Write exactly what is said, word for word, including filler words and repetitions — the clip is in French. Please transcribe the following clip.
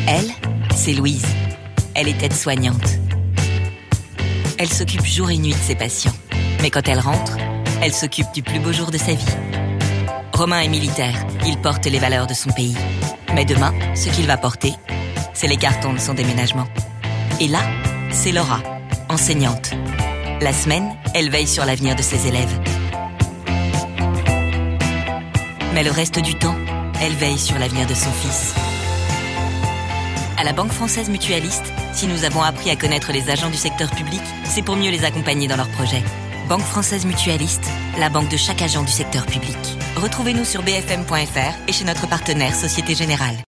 Elle, c'est Louise. Elle est aide-soignante. Elle s'occupe jour et nuit de ses patients. Mais quand elle rentre, elle s'occupe du plus beau jour de sa vie. Romain est militaire, il porte les valeurs de son pays. Mais demain, ce qu'il va porter, c'est les cartons de son déménagement. Et là, c'est Laura, enseignante. La semaine, elle veille sur l'avenir de ses élèves. Mais le reste du temps, elle veille sur l'avenir de son fils. À la Banque Française Mutualiste, si nous avons appris à connaître les agents du secteur public, c'est pour mieux les accompagner dans leurs projets. Banque Française Mutualiste, la banque de chaque agent du secteur public. Retrouvez-nous sur b f m point f r et chez notre partenaire Société Générale.